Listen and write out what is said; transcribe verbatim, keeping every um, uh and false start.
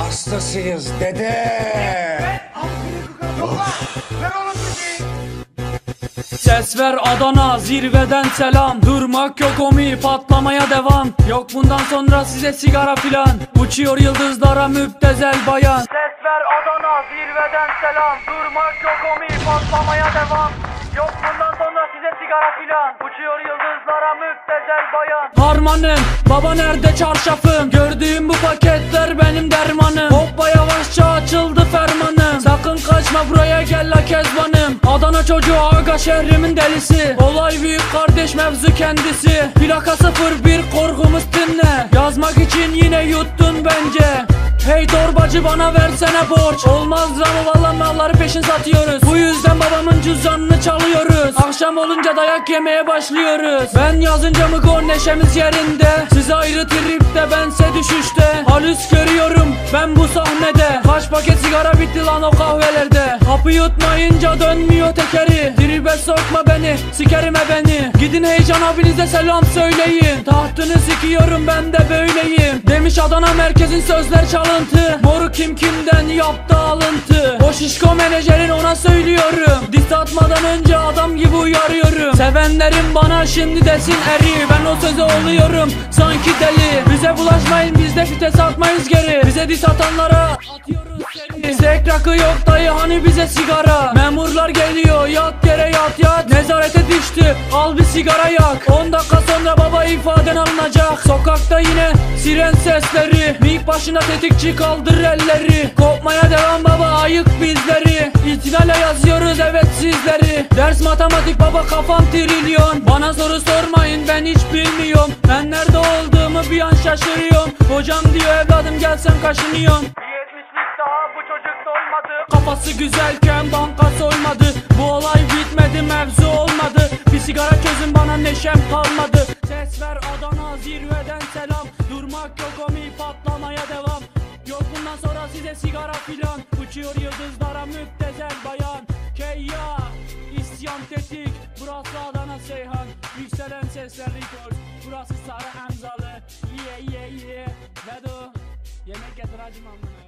hastasıyız dede. Ses ver Adana, zirveden selam. Durmak yok omi, patlamaya devam. Yok bundan sonra size sigara filan. Uçuyor yıldızlara müptezel bayan. Ses ver Adana, zirveden selam. Durmak yok omi, patlamaya devam. Yok bundan sonra size sigara filan. Uçuyor yıldızlara müptezel bayan. Harmanım, baba nerede çarşafım? Gördüğüm bu paketler benim dermanım. Hoppa yavaşça açıldı fermanım. Sakın kaçma buraya gel la kezbanım. Adana çocuğu aga şehrimin delisi. Olay büyük kardeş mevzu kendisi. Plaka sıfır bir korkumuz dinle. Yazmak için yine yuttun bence. Hey torbacı bana versene borç. Olmaz ama vallahi malları peşin satıyoruz. Bu yüzden babamın cüzdanını çalıyoruz. Akşam olunca dayak yemeye başlıyoruz. Ben yazınca mı gol neşemiz yerinde. Siz ayrı tripte bense düşüşte. Halüs görüyorum ben bu sahnede. Kaç paket sigara bitti lan o kahvelerde. Hapı yutmayınca dönmüyor tekeri. Tribe sokma beni, sikerime beni. Gidin heyecan abinize selam söyleyin. Tahtını sikiyorum ben de böyleyim. Demiş Adana merkezin sözler çalıntı. Moru kim kimden yaptı alıntı. O şişko menajerin ona söylüyorum. Diss atmadan önce adam gibi uyarıyorum. Sevenlerim bana şimdi desin eri. Ben o söze oluyorum sanki deli. Bize bulaşmayın biz de fites atmayız geri. Bize diss atanlara atıyoruz seni. Sek rakı yok dayı hani bize sigara. Memurlar geliyor yat yere yat yat. Nezarete düştü al bir sigara yak. On dakika sonra baba ifaden alınacak. Sokakta yine siren sesleri. Mik başına tetikçi kaldır elleri. Kopmaya devam baba ayık bizleri. İtinale yazıyoruz evet sizleri. Ders matematik baba kafam trilyon. Bana soru sormayın ben hiç bilmiyorum. Ben nerede olduğumu bir an şaşırıyorum. Hocam diyor evladım gelsen kaşınıyorsun. Daha bu çocuk doymadı. Kafası güzelken banka soymadı. Bu olay bitmedi mevzu olmadı. Bir sigara çözün bana neşem kalmadı. Ses ver Adana zirveden selam. Durmak yok omi patlamaya devam. Yok bundan sonra size sigara filan. Uçuyor yıldızlara müptezel bayan. Keyya isyan tetik. Burası Adana Seyhan. Yükselen sesler record. Burası Sarı Hamzalı. Yeah yeah yeah. Vedo yemek getir hacım amına.